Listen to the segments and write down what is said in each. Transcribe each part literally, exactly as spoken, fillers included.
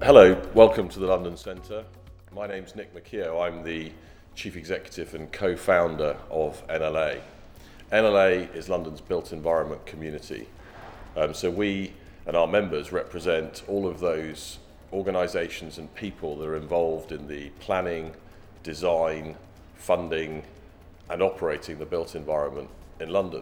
Hello, welcome to the London Centre. My name's Nick McKeough. I'm the Chief Executive and co-founder of N L A. N L A is London's built environment community. Um, so we and our members represent all of those organisations and people that are involved in the planning, design, funding and operating the built environment in London.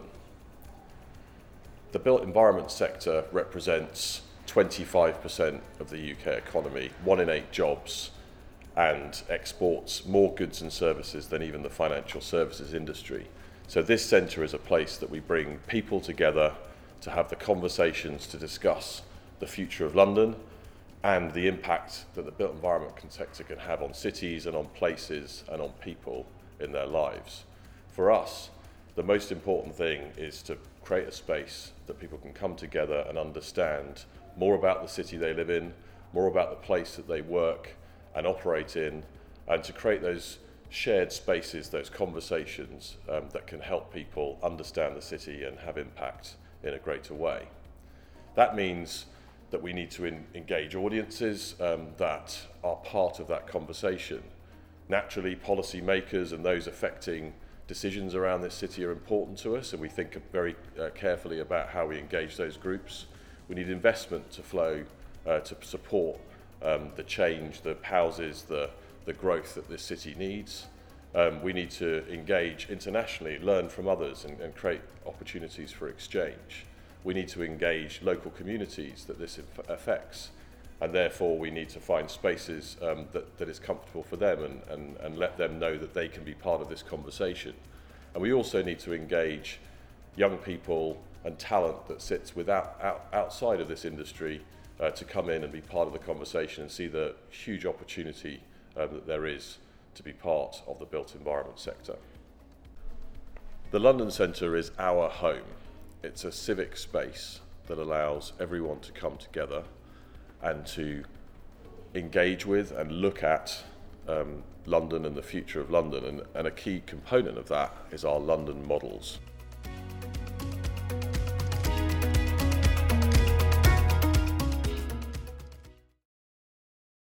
The built environment sector represents twenty-five percent of the U K economy, one in eight jobs, and exports more goods and services than even the financial services industry. So this centre is a place that we bring people together to have the conversations to discuss the future of London and the impact that the built environment sector can have on cities and on places and on people in their lives. For us, the most important thing is to create a space that people can come together and understand more about the city they live in, more about the place that they work and operate in, and to create those shared spaces, those conversations um, that can help people understand the city and have impact in a greater way. That means that we need to in, engage audiences um, that are part of that conversation. Naturally, policymakers and those affecting decisions around this city are important to us, and we think very uh, carefully about how we engage those groups. We need investment to flow uh, to support um, the change, the houses, the, the growth that this city needs. Um, we need to engage internationally, learn from others and, and create opportunities for exchange. We need to engage local communities that this affects, and therefore we need to find spaces um, that, that is comfortable for them and, and, and let them know that they can be part of this conversation. And we also need to engage young people and talent that sits without, out, outside of this industry uh, to come in and be part of the conversation and see the huge opportunity uh, that there is to be part of the built environment sector. The London Centre is our home. It's a civic space that allows everyone to come together and to engage with and look at um, London and the future of London. And, and a key component of that is our London models.